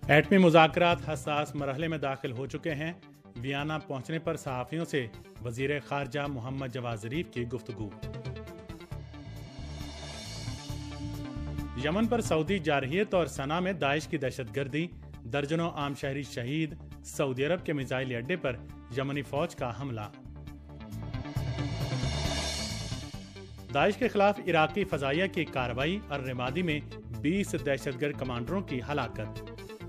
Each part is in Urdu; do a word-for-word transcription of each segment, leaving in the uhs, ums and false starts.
ایٹمی مذاکرات حساس مرحلے میں داخل ہو چکے ہیں۔ ویانا پہنچنے پر صحافیوں سے وزیر خارجہ محمد جواد ظریف کی گفتگو۔ یمن پر سعودی جارحیت اور صنعاء میں داعش کی دہشت گردی، درجنوں عام شہری شہید۔ سعودی عرب کے میزائل اڈے پر یمنی فوج کا حملہ۔ داعش کے خلاف عراقی فضائیہ کی کارروائی، الرمادی میں بیس دہشت گرد کمانڈروں کی ہلاکت۔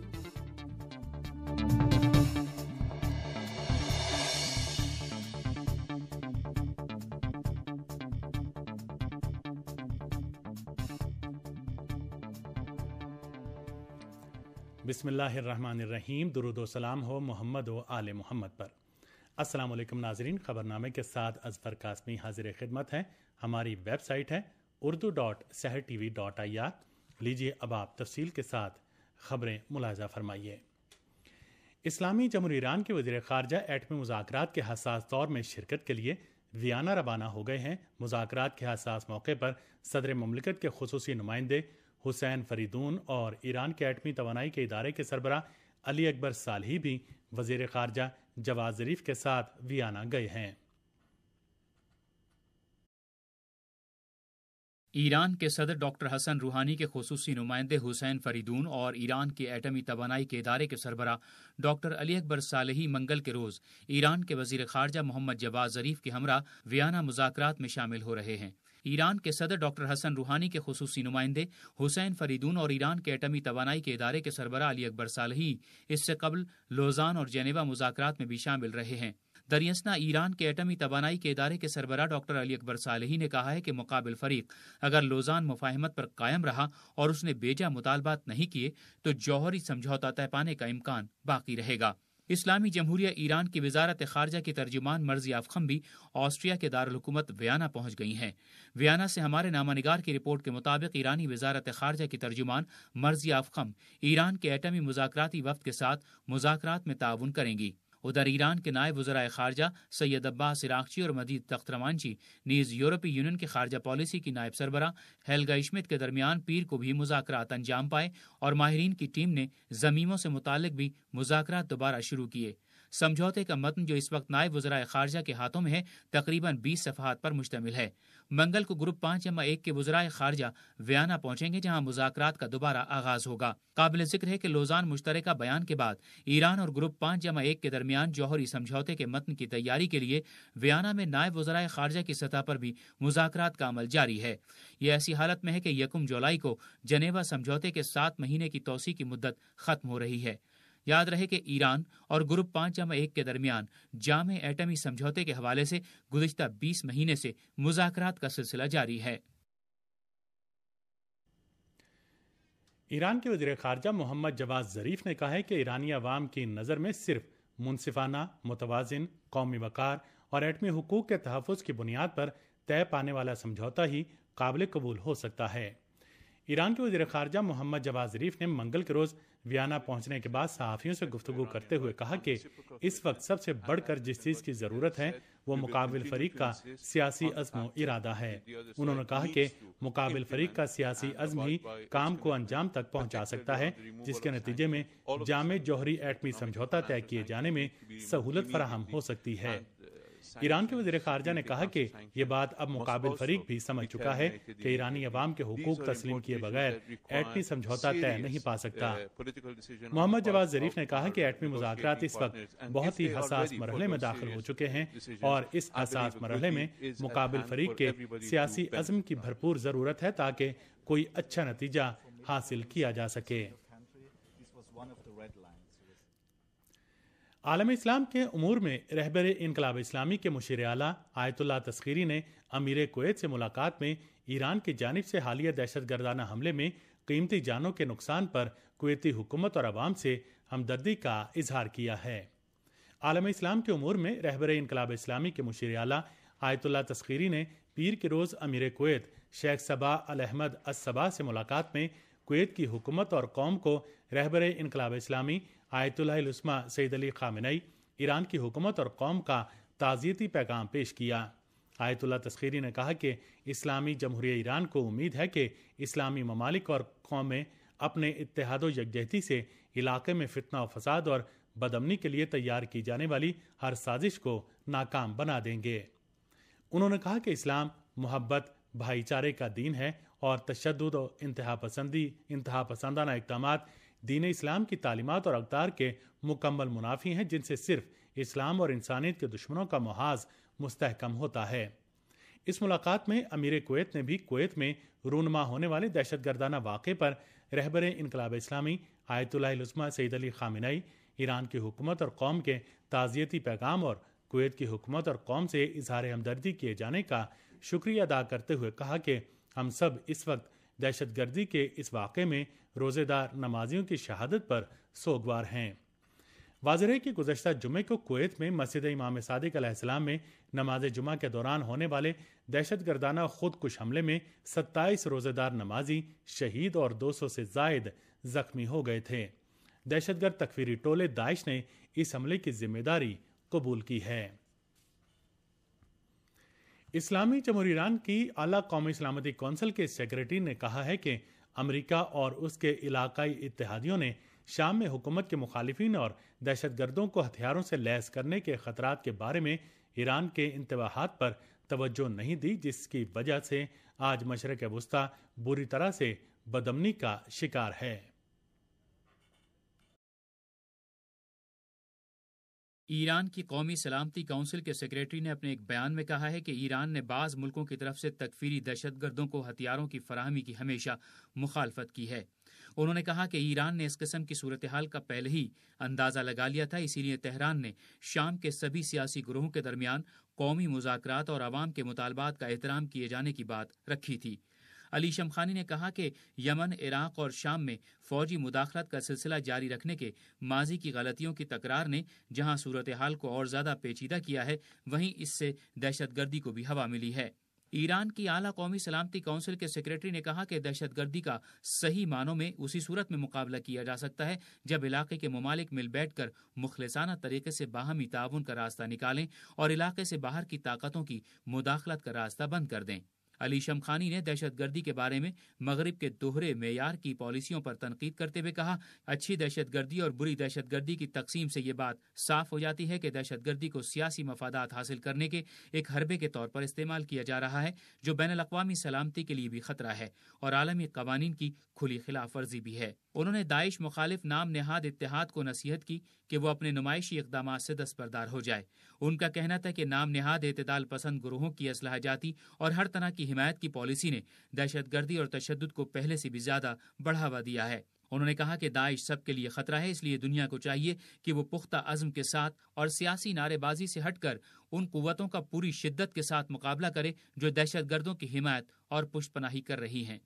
بسم اللہ الرحمن الرحیم۔ درود و سلام ہو محمد و آل محمد پر۔ السلام علیکم ناظرین، خبرنامے کے ساتھ اظفر قاسمی حاضر خدمت ہے۔ ہماری ویب سائٹ ہے Urdu dot Sahar T V dot I R. لیجیے اب آپ تفصیل کے ساتھ خبریں ملاحظہ فرمائیے۔ اسلامی جمہوریہ ایران کے وزیر خارجہ ایٹمی مذاکرات کے حساس دور میں شرکت کے لیے ویانا روانہ ہو گئے ہیں۔ مذاکرات کے حساس موقع پر صدر مملکت کے خصوصی نمائندے حسین فریدون اور ایران کے ایٹمی توانائی کے ادارے کے سربراہ علی اکبر صالحی بھی وزیر خارجہ جواد ظریف کے ساتھ ویانا گئے ہیں۔ ایران کے صدر ڈاکٹر حسن روحانی کے خصوصی نمائندے حسین فریدون اور ایران کے ایٹمی توانائی کے ادارے کے سربراہ ڈاکٹر علی اکبر صالحی منگل کے روز ایران کے وزیر خارجہ محمد جواد ظریف کے ہمراہ ویانا مذاکرات میں شامل ہو رہے ہیں۔ ایران کے صدر ڈاکٹر حسن روحانی کے خصوصی نمائندے حسین فریدون اور ایران کے ایٹمی توانائی کے ادارے کے سربراہ علی اکبر صالحی اس سے قبل لوزان اور جنیوا مذاکرات میں بھی شامل رہے ہیں۔ دریاسنا ایران کے ایٹمی توانائی کے ادارے کے سربراہ ڈاکٹر علی اکبر صالحی نے کہا ہے کہ مقابل فریق اگر لوزان مفاہمت پر قائم رہا اور اس نے بیجا مطالبات نہیں کیے تو جوہری سمجھوتہ طے پانے کا امکان باقی رہے گا۔ اسلامی جمہوریہ ایران کی وزارت خارجہ کی ترجمان مرضی افخم بھی آسٹریا کے دارالحکومت ویانا پہنچ گئی ہیں۔ ویانا سے ہمارے نامہ نگار کی رپورٹ کے مطابق ایرانی وزارت خارجہ کی ترجمان مرضی افخم ایران کے ایٹمی مذاکراتی وفد کے ساتھ مذاکرات میں تعاون کریں گی۔ ادھر ایران کے نائب وزرائے خارجہ سید عباس عراقچی اور مجید تخت روانچی نیز یورپی یونین کے خارجہ پالیسی کی نائب سربراہ ہیلگا اشمت کے درمیان پیر کو بھی مذاکرات انجام پائے اور ماہرین کی ٹیم نے ضمیموں سے متعلق بھی مذاکرات دوبارہ شروع کیے۔ سمجھوتے کا متن جو اس وقت نائب وزرائے خارجہ کے ہاتھوں میں ہے تقریباً بیس صفحات پر مشتمل ہے۔ منگل کو گروپ پانچ جمع ایک کے وزرائے خارجہ ویانا پہنچیں گے جہاں مذاکرات کا دوبارہ آغاز ہوگا۔ قابل ذکر ہے کہ لوزان مشترکہ بیان کے بعد ایران اور گروپ پانچ جمع ایک کے درمیان جوہری سمجھوتے کے متن کی تیاری کے لیے ویانا میں نائب وزرائے خارجہ کی سطح پر بھی مذاکرات کا عمل جاری ہے۔ یہ ایسی حالت میں ہے کہ یکم جولائی کو جنیوا سمجھوتے کے سات مہینے کی توسیع کی مدت ختم ہو رہی ہے۔ یاد رہے کہ ایران اور گروپ پانچ جمع ایک کے درمیان جامع ایٹمی سمجھوتے کے حوالے سے گزشتہ بیس مہینے سے مذاکرات کا سلسلہ جاری ہے۔ ایران کے وزیر خارجہ محمد جواد ظریف نے کہا ہے کہ ایرانی عوام کی نظر میں صرف منصفانہ، متوازن، قومی وقار اور ایٹمی حقوق کے تحفظ کی بنیاد پر طے پانے والا سمجھوتہ ہی قابل قبول ہو سکتا ہے۔ ایران کے وزیر خارجہ محمد جواد ظریف نے منگل کے روز ویانا پہنچنے کے بعد صحافیوں سے گفتگو کرتے ہوئے کہا کہ اس وقت سب سے بڑھ کر جس چیز کی ضرورت ہے وہ مقابل فریق کا سیاسی عزم و ارادہ ہے۔ انہوں نے کہا کہ مقابل فریق کا سیاسی عزم ہی کام کو انجام تک پہنچا سکتا ہے، جس کے نتیجے میں جامع جوہری ایٹمی سمجھوتہ طے کیے جانے میں سہولت فراہم ہو سکتی ہے۔ ایران کے وزیر خارجہ نے کہا کہ یہ بات اب مقابل فریق بھی سمجھ چکا ہے کہ ایرانی عوام کے حقوق تسلیم کیے بغیر ایٹمی سمجھوتہ طے نہیں پا سکتا۔ محمد جواد ظریف نے کہا کہ ایٹمی مذاکرات اس وقت بہت ہی حساس مرحلے میں داخل ہو چکے ہیں اور اس حساس مرحلے میں مقابل فریق کے سیاسی عزم کی بھرپور ضرورت ہے تاکہ کوئی اچھا نتیجہ حاصل کیا جا سکے۔ عالم اسلام کے امور میں رہبر انقلاب اسلامی کے مشیر اعلیٰ آیت اللہ تسخیری نے امیر کویت سے ملاقات میں ایران کی جانب سے حالیہ دہشت گردانہ حملے میں قیمتی جانوں کے نقصان پر کویتی حکومت اور عوام سے ہمدردی کا اظہار کیا ہے۔ عالم اسلام کے امور میں رہبر انقلاب اسلامی کے مشیر اعلیٰ آیت اللہ تسخیری نے پیر کے روز امیر کویت شیخ صباح الاحمد الصباح سے ملاقات میں کویت کی حکومت اور قوم کو رہبر انقلاب اسلامی آیت اللہ العظمیٰ سید علی خامنئی، ایران کی حکومت اور قوم کا تعزیتی پیغام پیش کیا۔ آیت اللہ تسخیری نے کہا کہ اسلامی جمہوریہ ایران کو امید ہے کہ اسلامی ممالک اور قومیں اپنے اتحاد و یکجہتی سے علاقے میں فتنہ و فساد اور بدامنی کے لیے تیار کی جانے والی ہر سازش کو ناکام بنا دیں گے۔ انہوں نے کہا کہ اسلام محبت، بھائی چارے کا دین ہے اور تشدد و انتہا پسندی انتہا پسندانہ اقدامات دین اسلام کی تعلیمات اور اقدار کے مکمل منافی ہیں، جن سے صرف اسلام اور انسانیت کے دشمنوں کا محاذ مستحکم ہوتا ہے۔ اس ملاقات میں امیر کویت نے بھی کویت میں رونما ہونے والے دہشت گردانہ واقعے پر رہبر انقلاب اسلامی آیت اللہ العظمیٰ سید علی خامنئی، ایران کی حکومت اور قوم کے تعزیتی پیغام اور کویت کی حکومت اور قوم سے اظہار ہمدردی کیے جانے کا شکریہ ادا کرتے ہوئے کہا کہ ہم سب اس وقت دہشت گردی کے اس واقعے میں روزے دار نمازیوں کی شہادت پر سوگوار ہیں۔ واضح ہے کہ گزشتہ جمعے کو کویت میں مسجد امام صادق علیہ السلام میں نماز جمعہ کے دوران ہونے والے دہشت گردانہ خود کش حملے میں ستائیس روزے دار نمازی شہید اور دو سو سے زائد زخمی ہو گئے تھے۔ دہشت گرد تکفیری ٹولے داعش نے اس حملے کی ذمہ داری قبول کی ہے۔ اسلامی جمہوریہ ایران کی اعلیٰ قومی سلامتی کونسل کے سیکریٹری نے کہا ہے کہ امریکہ اور اس کے علاقائی اتحادیوں نے شام میں حکومت کے مخالفین اور دہشت گردوں کو ہتھیاروں سے لیس کرنے کے خطرات کے بارے میں ایران کے انتباہات پر توجہ نہیں دی، جس کی وجہ سے آج مشرق وسطیٰ بری طرح سے بدامنی کا شکار ہے۔ ایران کی قومی سلامتی کونسل کے سیکریٹری نے اپنے ایک بیان میں کہا ہے کہ ایران نے بعض ملکوں کی طرف سے تکفیری دہشت گردوں کو ہتھیاروں کی فراہمی کی ہمیشہ مخالفت کی ہے۔ انہوں نے کہا کہ ایران نے اس قسم کی صورتحال کا پہلے ہی اندازہ لگا لیا تھا، اسی لیے تہران نے شام کے سبھی سیاسی گروہوں کے درمیان قومی مذاکرات اور عوام کے مطالبات کا احترام کیے جانے کی بات رکھی تھی۔ علی شمخانی نے کہا کہ یمن، عراق اور شام میں فوجی مداخلت کا سلسلہ جاری رکھنے کے ماضی کی غلطیوں کی تکرار نے جہاں صورتحال کو اور زیادہ پیچیدہ کیا ہے، وہیں اس سے دہشت گردی کو بھی ہوا ملی ہے۔ ایران کی اعلیٰ قومی سلامتی کونسل کے سیکریٹری نے کہا کہ دہشت گردی کا صحیح معنوں میں اسی صورت میں مقابلہ کیا جا سکتا ہے جب علاقے کے ممالک مل بیٹھ کر مخلصانہ طریقے سے باہمی تعاون کا راستہ نکالیں اور علاقے سے باہر کی طاقتوں کی مداخلت کا راستہ بند کر دیں۔ علی شمخانی نے دہشت گردی کے بارے میں مغرب کے دوہرے معیار کی پالیسیوں پر تنقید کرتے ہوئے کہا، اچھی دہشت گردی اور بری دہشت گردی کی تقسیم سے یہ بات صاف ہو جاتی ہے کہ دہشت گردی کو سیاسی مفادات حاصل کرنے کے ایک حربے کے طور پر استعمال کیا جا رہا ہے، جو بین الاقوامی سلامتی کے لیے بھی خطرہ ہے اور عالمی قوانین کی کھلی خلاف ورزی بھی ہے۔ انہوں نے داعش مخالف نام نہاد اتحاد کو نصیحت کی کہ وہ اپنے نمائشی اقدامات سے دستبردار ہو جائے۔ ان کا کہنا تھا کہ نام نہاد اعتدال پسند گروہوں کی اسلحہ جاتی اور ہر طرح کی حمایت کی پالیسی نے دہشت گردی اور تشدد کو پہلے سے بھی زیادہ بڑھاوا دیا ہے۔ انہوں نے کہا کہ داعش سب کے لیے خطرہ ہے، اس لیے دنیا کو چاہیے کہ وہ پختہ عزم کے ساتھ اور سیاسی نعرے بازی سے ہٹ کر ان قوتوں کا پوری شدت کے ساتھ مقابلہ کرے جو دہشت گردوں کی حمایت اور پشت پناہی کر رہی ہیں۔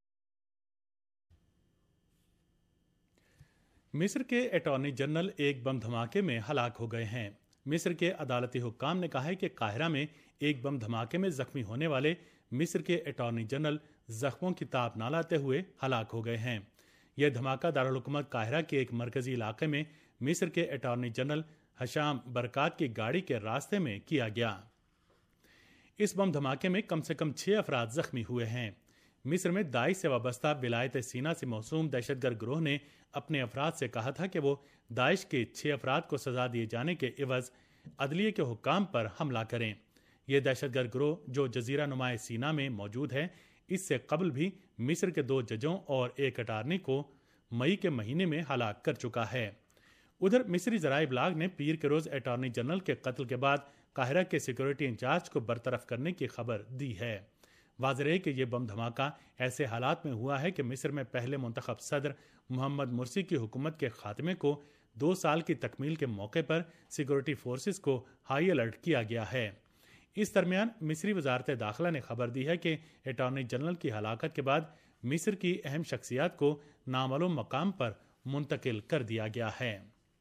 مصر کے اٹارنی جنرل ایک بم دھماکے میں ہلاک ہو گئے ہیں۔ مصر کے عدالتی حکام نے کہا ہے کہ قاہرہ میں ایک بم دھماکے میں زخمی ہونے والے مصر کے اٹارنی جنرل زخموں کی تاب نہ لاتے ہوئے ہلاک ہو گئے ہیں۔ یہ دھماکہ دارالحکومت قاہرہ کے ایک مرکزی علاقے میں مصر کے اٹارنی جنرل ہشام برکات کی گاڑی کے راستے میں کیا گیا۔ اس بم دھماکے میں کم سے کم چھ افراد زخمی ہوئے ہیں۔ مصر میں داعش سے وابستہ ولایت سینا سے موسوم دہشت گرد گروہ نے اپنے افراد سے کہا تھا کہ وہ داعش کے چھ افراد کو سزا دیے جانے کے عوض عدلیہ کے حکام پر حملہ کریں۔ یہ دہشت گرد گروہ جو جزیرہ نما سینا میں موجود ہے، اس سے قبل بھی مصر کے دو ججوں اور ایک اٹارنی کو مئی کے مہینے میں ہلاک کر چکا ہے۔ ادھر مصری ذرائع ابلاغ نے پیر کے روز اٹارنی جنرل کے قتل کے بعد قاہرہ کے سیکورٹی انچارج کو برطرف کرنے کی خبر دی ہے۔ واضح ہے کہ یہ بم دھماکہ ایسے حالات میں ہوا ہے کہ مصر میں پہلے منتخب صدر محمد مرسی کی حکومت کے خاتمے کو دو سال کی تکمیل کے موقع پر سیکورٹی فورسز کو ہائی الرٹ کیا گیا ہے۔ اس درمیان مصری وزارت داخلہ نے خبر دی ہے کہ اٹارنی جنرل کی ہلاکت کے بعد مصر کی اہم شخصیات کو نامعلوم مقام پر منتقل کر دیا گیا ہے۔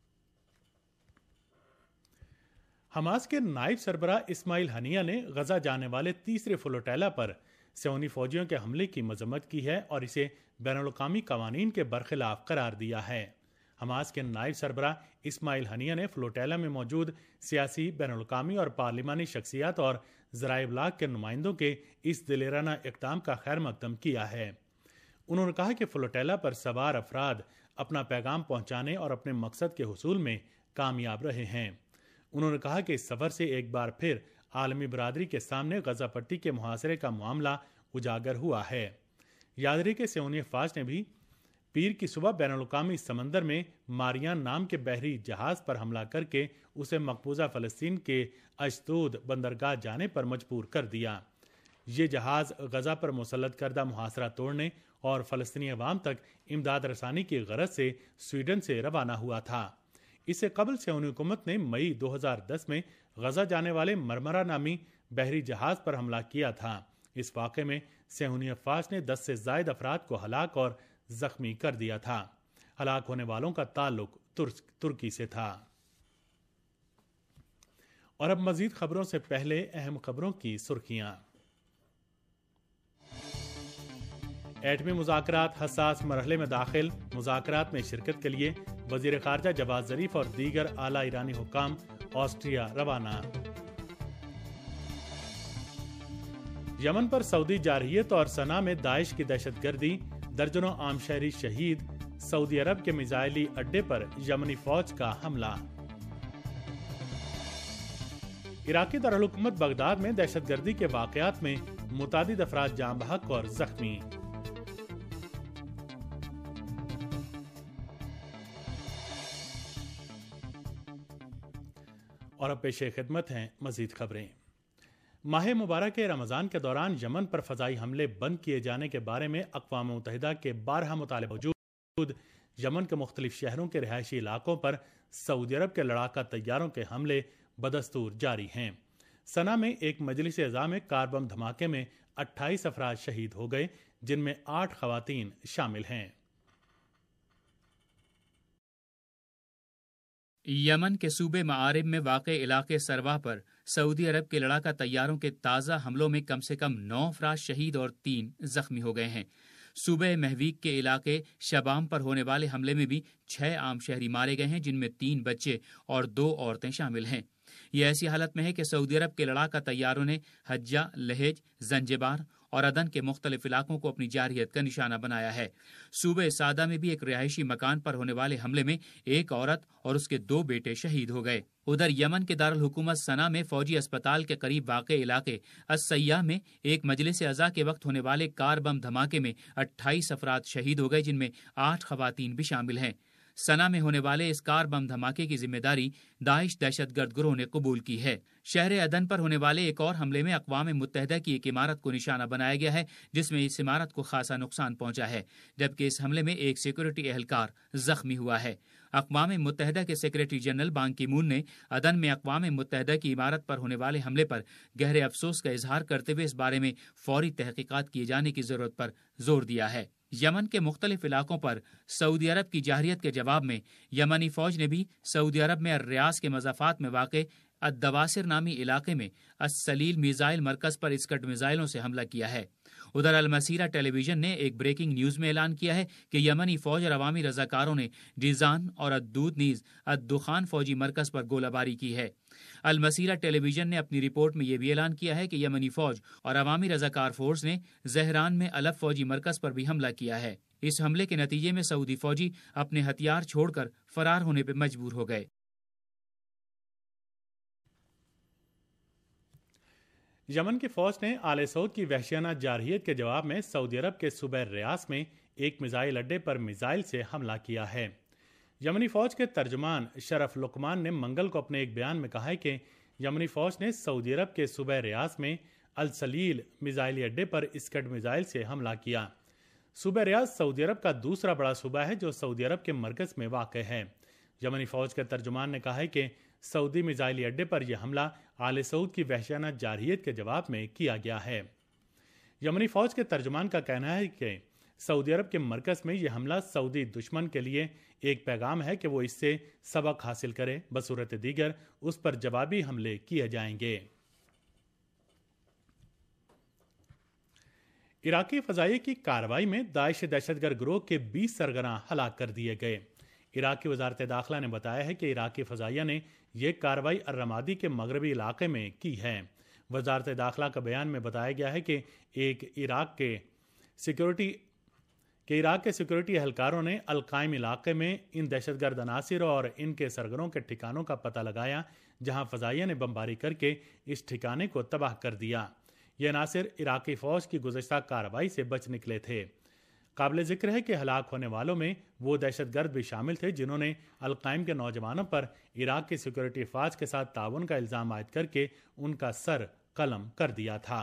حماس کے نائب سربراہ اسماعیل ہنیہ نے غزہ جانے والے تیسرے فلوٹیلا پر صہیونی فوجیوں کے حملے کی مذمت کی ہے اور اسے بین الاقوامی قوانین کے برخلاف قرار دیا ہے۔ حماس کے نائب سربراہ اسماعیل ہنیہ نے فلوٹیلا میں موجود سیاسی، بین الاقوامی اور پارلیمانی شخصیات اور ذرائع ابلاغ کے نمائندوں کے اس دلیرانہ اقدام کا خیر مقدم کیا ہے۔ انہوں نے کہا کہ فلوٹیلا پر سوار افراد اپنا پیغام پہنچانے اور اپنے مقصد کے حصول میں کامیاب رہے ہیں۔ انہوں نے کہا کہ اس سفر سے ایک بار پھر عالمی برادری کے سامنے غزہ پٹی کے محاصرے کا معاملہ اجاگر ہوا ہے۔ یاد رہے کہ صہیونی افواج نے بھی پیر کی صبح بین الاقوامی سمندر میں ماریان نام کے بحری جہاز پر حملہ کر کے اسے مقبوضہ فلسطین کے اشدود بندرگاہ جانے پر مجبور کر دیا۔ یہ جہاز غزہ پر مسلط کردہ محاصرہ توڑنے اور فلسطینی عوام تک امداد رسانی کی غرض سے سویڈن سے روانہ ہوا تھا۔ اس سے قبل صہیونی حکومت نے مئی دو ہزار دس میں غزہ جانے والے مرمرا نامی بحری جہاز پر حملہ کیا تھا۔ اس واقعے میں صہیونی افواج نے دس سے زائد افراد کو ہلاک اور زخمی کر دیا تھا۔ ہلاک ہونے والوں کا تعلق ترکی سے تھا۔ اور اب مزید خبروں سے پہلے اہم خبروں کی سرخیاں۔ ایٹمی مذاکرات حساس مرحلے میں داخل، مذاکرات میں شرکت کے لیے وزیر خارجہ جواد ظریف اور دیگر اعلیٰ ایرانی حکام آسٹریا روانہ۔ یمن پر سعودی جارحیت اور صنعاء میں داعش کی دہشت گردی، درجنوں عام شہری شہید، سعودی عرب کے میزائلی اڈے پر یمنی فوج کا حملہ۔ عراقی دارالحکومت بغداد میں دہشت گردی کے واقعات میں متعدد افراد جاں بحق اور زخمی۔ اور اب پیش خدمت ہیں مزید خبریں۔ ماہ مبارک رمضان کے دوران یمن پر فضائی حملے بند کیے جانے کے بارے میں اقوام متحدہ کے بارہا مطالبے موجود یمن کے مختلف شہروں کے رہائشی علاقوں پر سعودی عرب کے لڑاکا طیاروں کے حملے بدستور جاری ہیں۔ صنعاء میں ایک مجلس اعزاء میں کار بم دھماکے میں اٹھائیس افراد شہید ہو گئے، جن میں آٹھ خواتین شامل ہیں۔ یمن کے صوبے معارب میں واقع علاقے سروا پر سعودی عرب کے لڑاکا طیاروں کے تازہ حملوں میں کم سے کم نو افراد شہید اور تین زخمی ہو گئے ہیں۔ صوبہ مہویک کے علاقے شبام پر ہونے والے حملے میں بھی چھ عام شہری مارے گئے ہیں، جن میں تین بچے اور دو عورتیں شامل ہیں۔ یہ ایسی حالت میں ہے کہ سعودی عرب کے لڑاکا طیاروں نے حجہ، لہج، زنجبار اور عدن کے مختلف علاقوں کو اپنی جارحیت کا نشانہ بنایا ہے۔ صوبہ سعدہ میں بھی ایک رہائشی مکان پر ہونے والے حملے میں ایک عورت اور اس کے دو بیٹے شہید ہو گئے۔ ادھر یمن کے دارالحکومت صنعاء میں فوجی اسپتال کے قریب واقع علاقے السیاح میں ایک مجلس اعزاء کے وقت ہونے والے کار بم دھماکے میں اٹھائیس افراد شہید ہو گئے، جن میں آٹھ خواتین بھی شامل ہیں۔ صنعاء میں ہونے والے اس کار بم دھماکے کی ذمہ داری داعش دہشت گرد گروہ نے قبول کی ہے۔ شہر عدن پر ہونے والے ایک اور حملے میں اقوام متحدہ کی ایک عمارت کو نشانہ بنایا گیا ہے، جس میں اس عمارت کو خاصا نقصان پہنچا ہے، جبکہ اس حملے میں ایک سیکورٹی اہلکار زخمی ہوا ہے۔ اقوام متحدہ کے سیکریٹری جنرل بان کی مون نے عدن میں اقوام متحدہ کی عمارت پر ہونے والے حملے پر گہرے افسوس کا اظہار کرتے ہوئے اس بارے میں فوری تحقیقات کیے جانے کی ضرورت پر زور دیا ہے۔ یمن کے مختلف علاقوں پر سعودی عرب کی جارحیت کے جواب میں یمنی فوج نے بھی سعودی عرب میں الریاض کے مضافات میں واقع الدواسر نامی علاقے میں السلیل میزائل مرکز پر اسکڈ میزائلوں سے حملہ کیا ہے۔ ادھر المسیرہ ٹیلی ویژن نے ایک بریکنگ نیوز میں اعلان کیا ہے کہ یمنی فوج اور عوامی رضاکاروں نے جیزان اور الدود نیز الدخان فوجی مرکز پر گولہ باری کی ہے۔ المسیرہ ٹیلی ویژن نے اپنی رپورٹ میں یہ بھی اعلان کیا ہے کہ یمنی فوج اور عوامی رضاکار فورس نے زہران میں الف فوجی مرکز پر بھی حملہ کیا ہے۔ اس حملے کے نتیجے میں سعودی فوجی اپنے ہتھیار چھوڑ کر فرار ہونے پہ مجبور ہو گئے۔ یمن کی فوج نے آل سعود کی وحشیانہ جارحیت کے جواب میں سعودی عرب کے صوبہ ریاض میں ایک میزائل اڈے پر میزائل سے حملہ کیا ہے۔ یمنی فوج کے ترجمان شرف لقمان نے منگل کو اپنے ایک بیان میں کہا ہے کہ یمنی فوج نے سعودی عرب کے صوبہ ریاض میں السلیل میزائلی اڈے پر اسکڈ میزائل سے حملہ کیا۔ صوبہ ریاض سعودی عرب کا دوسرا بڑا صوبہ ہے جو سعودی عرب کے مرکز میں واقع ہے۔ یمنی فوج کے ترجمان نے کہا ہے کہ سعودی میزائلی اڈے پر یہ حملہ آل سعود کی وحشیانہ جارحیت کے جواب میں کیا گیا ہے۔ یمنی فوج کے ترجمان کا کہنا ہے کہ سعودی عرب کے مرکز میں یہ حملہ سعودی دشمن کے لیے ایک پیغام ہے کہ وہ اس سے سبق حاصل کرے، بصورت دیگر اس پر جوابی حملے کیے جائیں گے۔ عراقی فضائیہ کی کارروائی میں داعش دہشت گرد گروہ کے بیس سرگراں ہلاک کر دیے گئے۔ عراقی وزارت داخلہ نے بتایا ہے کہ عراقی فضائیہ نے یہ کارروائی الرمادی کے مغربی علاقے میں کی ہے۔ وزارت داخلہ کا بیان میں بتایا گیا ہے کہ ایک عراق کے سیکیورٹی کہ عراق کے سیکورٹی اہلکاروں نے القائم علاقے میں ان دہشت گرد عناصر اور ان کے سرگروں کے ٹھکانوں کا پتہ لگایا جہاں فضائیہ نے بمباری کر کے اس ٹھکانے کو تباہ کر دیا۔ یہ عناصر عراقی فوج کی گزشتہ کارروائی سے بچ نکلے تھے۔ قابل ذکر ہے کہ ہلاک ہونے والوں میں وہ دہشت گرد بھی شامل تھے جنہوں نے القائم کے نوجوانوں پر عراق کی سیکورٹی افواج کے ساتھ تعاون کا الزام عائد کر کے ان کا سر قلم کر دیا تھا۔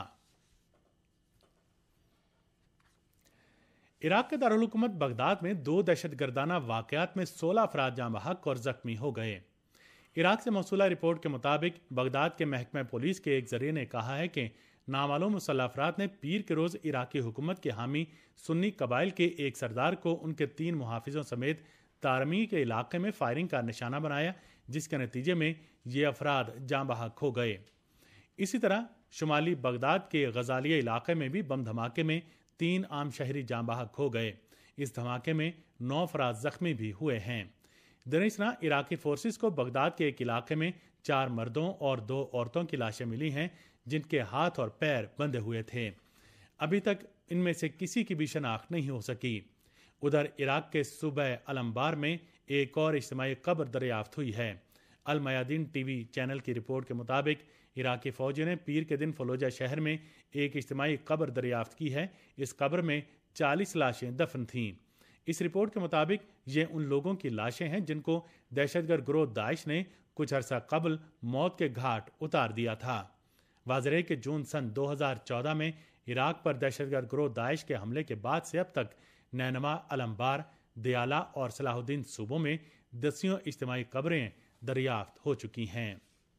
عراق کے دارالحکومت بغداد میں دو دہشت گردانہ واقعات میں سولہ افراد جاں بحق اور زخمی ہو گئے۔ عراق سے موصولہ رپورٹ کے مطابق بغداد کے محکمہ پولیس کے ایک ذریعے نے کہا ہے کہ نامعلوم مسلح افراد نے پیر کے روز عراقی حکومت کے حامی سنی قبائل کے ایک سردار کو ان کے تین محافظوں سمیت تارمی کے علاقے میں فائرنگ کا نشانہ بنایا، جس کے نتیجے میں یہ افراد جاں بحق ہو گئے۔ اسی طرح شمالی بغداد کے غزالیہ علاقے میں بھی بم دھماکے میں تین عام شہری جاں بحق ہو گئے۔ اس دھماکے میں نو افراد زخمی بھی ہوئے ہیں۔ درسنا عراقی فورسز کو بغداد کے ایک علاقے میں چار مردوں اور دو عورتوں کی لاشیں ملی ہیں جن کے ہاتھ اور پیر بندھے ہوئے تھے۔ ابھی تک ان میں سے کسی کی بھی شناخت نہیں ہو سکی۔ ادھر عراق کے صوبہ الانبار میں ایک اور اجتماعی قبر دریافت ہوئی ہے۔ المیادین ٹی وی چینل کی رپورٹ کے مطابق عراقی فوجیوں نے پیر کے دن فلوجہ شہر میں ایک اجتماعی قبر دریافت کی ہے۔ اس قبر میں چالیس لاشیں دفن تھیں۔ اس رپورٹ کے مطابق یہ ان لوگوں کی لاشیں ہیں جن کو دہشت گرد گروہ داعش نے کچھ عرصہ قبل موت کے گھاٹ اتار دیا تھا۔ واضح ہے کہ جون سن دو ہزار چودہ میں عراق پر دہشت گرد گروہ داعش کے حملے کے بعد سے اب تک نینوا، الانبار، دیالہ اور صلاح الدین صوبوں میں دسیوں اجتماعی قبریں دریافت ہو چکی ہیں۔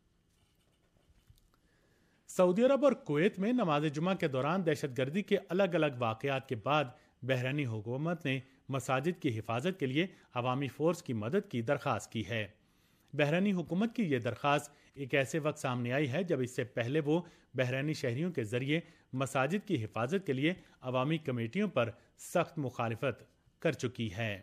سعودی عرب اور کویت میں نماز جمعہ کے دوران دہشت گردی کے الگ الگ واقعات کے بعد بحرینی حکومت نے مساجد کی حفاظت کے لیے عوامی فورس کی مدد کی درخواست کی ہے۔ بحرینی حکومت کی یہ درخواست ایک ایسے وقت سامنے آئی ہے جب اس سے پہلے وہ بحرینی شہریوں کے ذریعے مساجد کی حفاظت کے لیے عوامی کمیٹیوں پر سخت مخالفت کر چکی ہے۔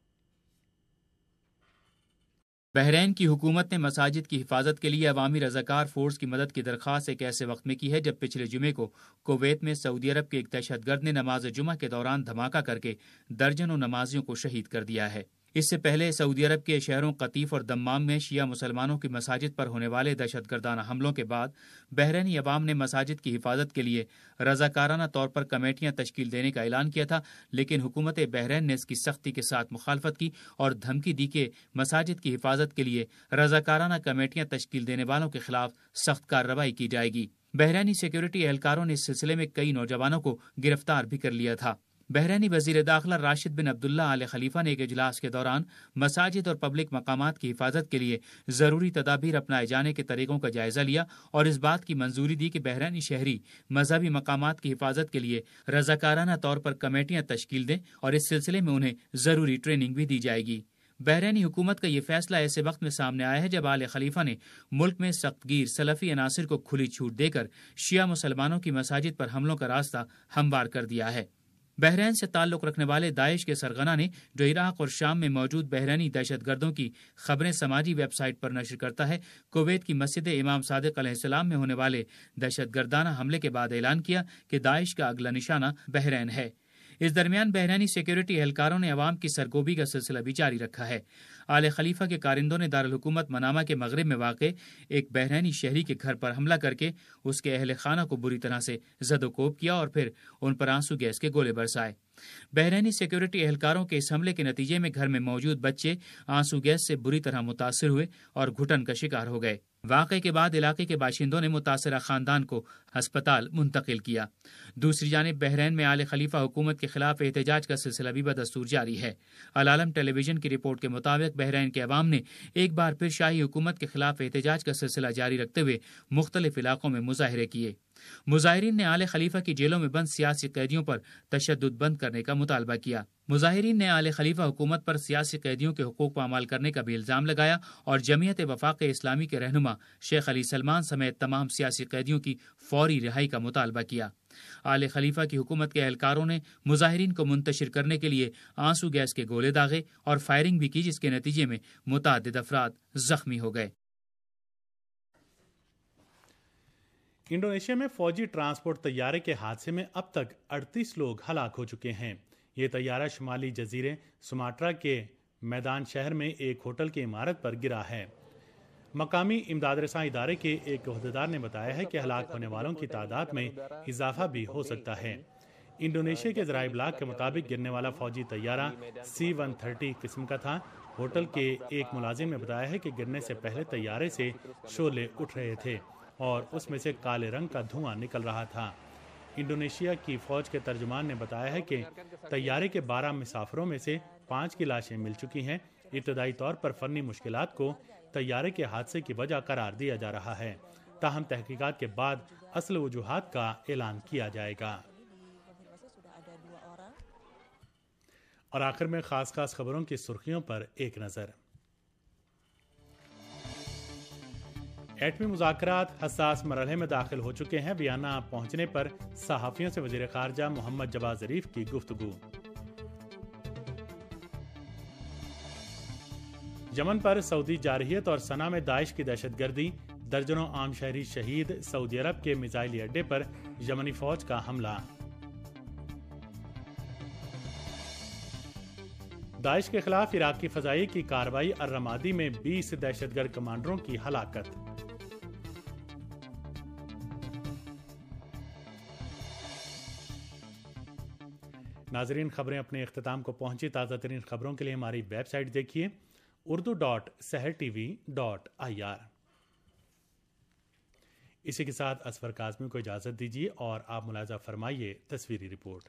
بحرین کی حکومت نے مساجد کی حفاظت کے لیے عوامی رضاکار فورس کی مدد کی درخواست ایک ایسے وقت میں کی ہے جب پچھلے جمعے کو کویت میں سعودی عرب کے ایک دہشت گرد نے نماز جمعہ کے دوران دھماکہ کر کے درجنوں نمازیوں کو شہید کر دیا ہے۔ اس سے پہلے سعودی عرب کے شہروں قطیف اور دمام میں شیعہ مسلمانوں کی مساجد پر ہونے والے دہشت گردانہ حملوں کے بعد بحرینی عوام نے مساجد کی حفاظت کے لیے رضاکارانہ طور پر کمیٹیاں تشکیل دینے کا اعلان کیا تھا، لیکن حکومت بحرین نے اس کی سختی کے ساتھ مخالفت کی اور دھمکی دی کہ مساجد کی حفاظت کے لیے رضاکارانہ کمیٹیاں تشکیل دینے والوں کے خلاف سخت کارروائی کی جائے گی۔ بحرینی سیکیورٹی اہلکاروں نے اس سلسلے میں کئی نوجوانوں کو گرفتار بھی کر لیا تھا۔ بحرینی وزیر داخلہ راشد بن عبداللہ آل خلیفہ نے ایک اجلاس کے دوران مساجد اور پبلک مقامات کی حفاظت کے لیے ضروری تدابیر اپنائے جانے کے طریقوں کا جائزہ لیا اور اس بات کی منظوری دی کہ بحرینی شہری مذہبی مقامات کی حفاظت کے لیے رضاکارانہ طور پر کمیٹیاں تشکیل دیں اور اس سلسلے میں انہیں ضروری ٹریننگ بھی دی جائے گی۔ بحرینی حکومت کا یہ فیصلہ ایسے وقت میں سامنے آیا ہے جب آل خلیفہ نے ملک میں سخت گیر سلفی عناصر کو کھلی چھوٹ دے کر شیعہ مسلمانوں کی مساجد پر حملوں کا راستہ ہموار کر دیا ہے۔ بحرین سے تعلق رکھنے والے داعش کے سرغنہ نے جو عراق اور شام میں موجود بحرینی دہشت گردوں کی خبریں سماجی ویب سائٹ پر نشر کرتا ہے، کویت کی مسجد امام صادق علیہ السلام میں ہونے والے دہشت گردانہ حملے کے بعد اعلان کیا کہ داعش کا اگلا نشانہ بحرین ہے۔ اس درمیان بحرینی سیکیورٹی اہلکاروں نے عوام کی سرگوبی کا سلسلہ بھی جاری رکھا ہے۔ آل خلیفہ کے کارندوں نے دارالحکومت منامہ کے مغرب میں واقع ایک بحرینی شہری کے گھر پر حملہ کر کے اس کے اہل خانہ کو بری طرح سے زد و کوب کیا اور پھر ان پر آنسو گیس کے گولے برسائے۔ بحرینی سیکیورٹی اہلکاروں کے اس حملے کے نتیجے میں گھر میں موجود بچے آنسو گیس سے بری طرح متاثر ہوئے اور گھٹن کا شکار ہو گئے۔ واقعے کے بعد علاقے کے باشندوں نے متاثرہ خاندان کو ہسپتال منتقل کیا۔ دوسری جانب بحرین میں آل خلیفہ حکومت کے خلاف احتجاج کا سلسلہ بھی بدستور جاری ہے۔ العالم ٹیلی ویژن کی رپورٹ کے مطابق بحرین کے عوام نے ایک بار پھر شاہی حکومت کے خلاف احتجاج کا سلسلہ جاری رکھتے ہوئے مختلف علاقوں میں مظاہرے کیے۔ مظاہرین نے آل خلیفہ کی جیلوں میں بند سیاسی قیدیوں پر تشدد بند کرنے کا مطالبہ کیا۔ مظاہرین نے آل خلیفہ حکومت پر سیاسی قیدیوں کے حقوق پامال کرنے کا بھی الزام لگایا اور جمعیت وفاق اسلامی کے رہنما شیخ علی سلمان سمیت تمام سیاسی قیدیوں کی فوری رہائی کا مطالبہ کیا۔ آل خلیفہ کی حکومت کے اہلکاروں نے مظاہرین کو منتشر کرنے کے لیے آنسو گیس کے گولے داغے اور فائرنگ بھی کی، جس کے نتیجے میں متعدد افراد زخمی ہو گئے۔ انڈونیشیا میں فوجی ٹرانسپورٹ طیارے کے حادثے میں اب تک اڑتیس لوگ ہلاک ہو چکے ہیں۔ یہ طیارہ شمالی جزیرے سماٹرا کے میدان شہر میں ایک ہوٹل کی عمارت پر گرا ہے۔ مقامی امداد رساں ادارے کے ایک عہدیدار نے بتایا ہے کہ ہلاک ہونے والوں کی تعداد میں اضافہ بھی ہو سکتا ہے۔ انڈونیشیا کے ذرائع ابلاغ کے مطابق گرنے والا فوجی طیارہ سی ون تھرٹی قسم کا تھا۔ ہوٹل کے ایک ملازم نے بتایا ہے کہ گرنے سے پہلے طیارے سے شعلے اٹھ رہے تھے اور اس میں سے کالے رنگ کا دھواں نکل رہا تھا۔ انڈونیشیا کی فوج کے ترجمان نے بتایا ہے کہ طیارے کے بارہ مسافروں میں سے پانچ کی لاشیں مل چکی ہیں۔ ابتدائی طور پر فنی مشکلات کو طیارے کے حادثے کی وجہ قرار دیا جا رہا ہے، تاہم تحقیقات کے بعد اصل وجوہات کا اعلان کیا جائے گا۔ اور آخر میں خاص خاص خبروں کی سرخیوں پر ایک نظر۔ ایٹمی مذاکرات حساس مرحلے میں داخل ہو چکے ہیں۔ ویانا پہنچنے پر صحافیوں سے وزیر خارجہ محمد جواد ظریف کی گفتگو۔ یمن پر سعودی جارحیت اور صنعاء میں داعش کی دہشت گردی، درجنوں عام شہری شہید۔ سعودی عرب کے میزائل اڈے پر یمنی فوج کا حملہ۔ داعش کے خلاف عراقی فضائی کی کارروائی، الرمادی میں بیس دہشت گرد کمانڈروں کی ہلاکت۔ ناظرین، خبریں اپنے اختتام کو پہنچی۔ تازہ ترین خبروں کے لیے ہماری ویب سائٹ دیکھیے Urdu dot Sahar T V dot I R. اسی کے ساتھ اسفر کاظمی کو اجازت دیجیے اور آپ ملاحظہ فرمائیے تصویری report.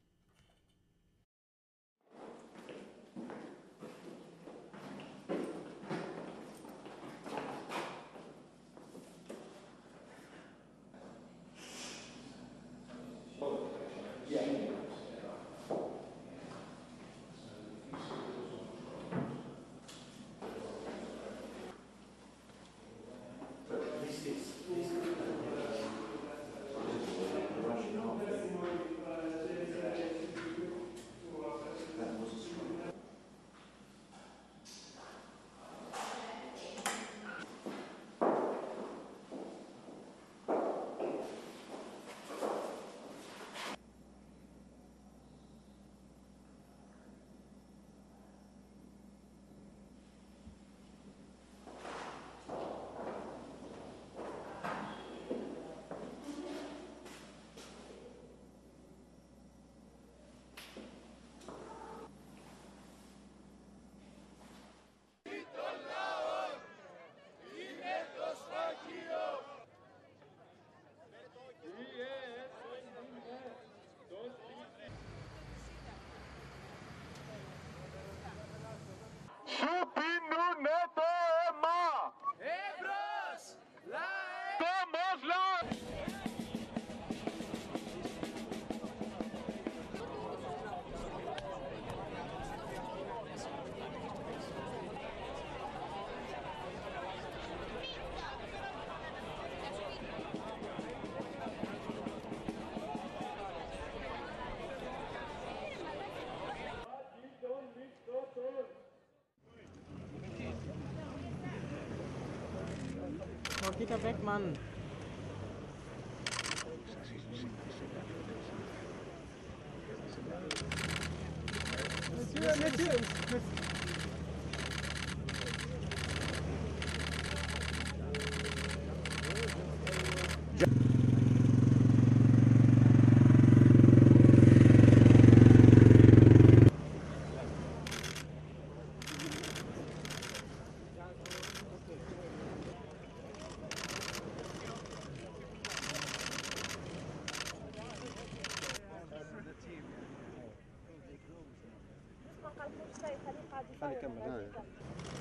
Kita weg, Mann. Monsieur, monsieur. خلي كمل.